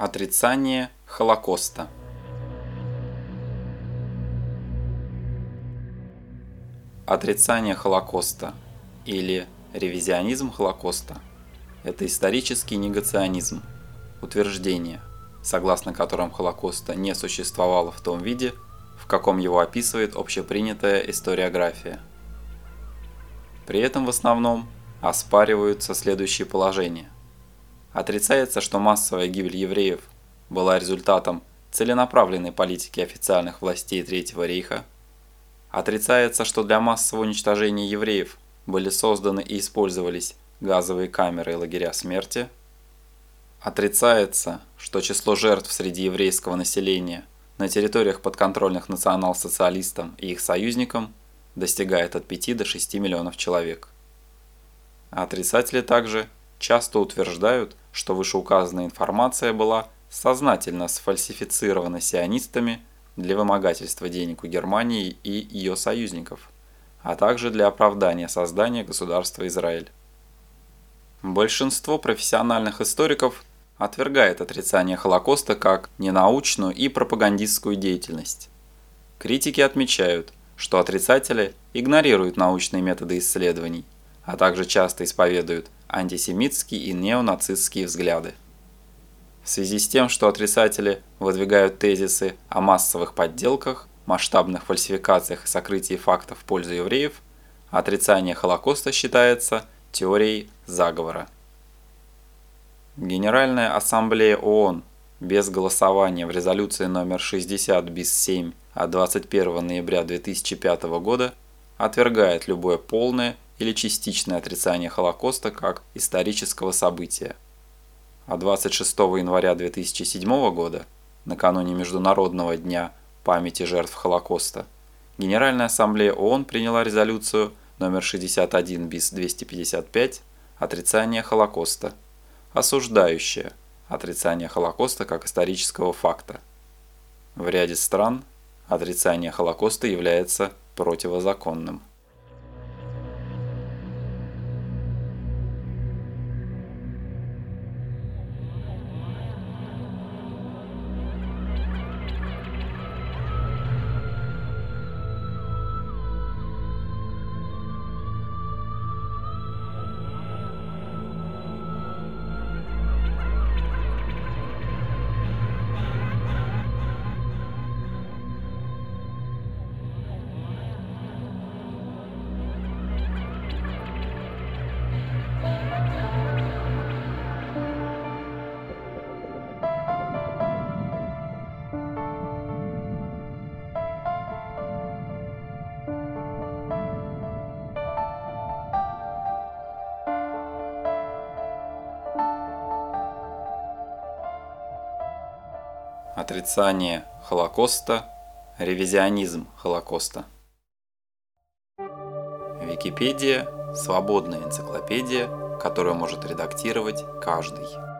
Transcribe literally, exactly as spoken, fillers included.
Отрицание Холокоста. Отрицание Холокоста или ревизионизм Холокоста – это исторический негационизм, утверждение, согласно которым Холокоста не существовало в том виде, в каком его описывает общепринятая историография. При этом в основном оспариваются следующие положения. Отрицается, что массовая гибель евреев была результатом целенаправленной политики официальных властей Третьего рейха. Отрицается, что для массового уничтожения евреев были созданы и использовались газовые камеры и лагеря смерти. Отрицается, что число жертв среди еврейского населения на территориях, подконтрольных национал-социалистам и их союзникам, достигает от пяти до шести миллионов человек. Отрицатели также часто утверждают, что вышеуказанная информация была сознательно сфальсифицирована сионистами для вымогательства денег у Германии и ее союзников, а также для оправдания создания государства Израиль. Большинство профессиональных историков отвергает отрицание Холокоста как ненаучную и пропагандистскую деятельность. Критики отмечают, что отрицатели игнорируют научные методы исследований, а также часто исповедуют антисемитские и неонацистские взгляды. В связи с тем, что отрицатели выдвигают тезисы о массовых подделках, масштабных фальсификациях и сокрытии фактов в пользу евреев, отрицание Холокоста считается теорией заговора. Генеральная ассамблея ООН без голосования в резолюции номер шестьдесят бис семь от двадцать первого ноября две тысячи пятого года отвергает любое полное или частичное отрицание Холокоста как исторического события. А двадцать шестого января две тысячи седьмого года, накануне Международного дня памяти жертв Холокоста, Генеральная ассамблея ООН приняла резолюцию номер шестьдесят один бис двести пятьдесят пять «Отрицание Холокоста», осуждающая отрицание Холокоста как исторического факта. В ряде стран отрицание Холокоста является противозаконным. Отрицание Холокоста, ревизионизм Холокоста. Википедия – свободная энциклопедия, которую может редактировать каждый.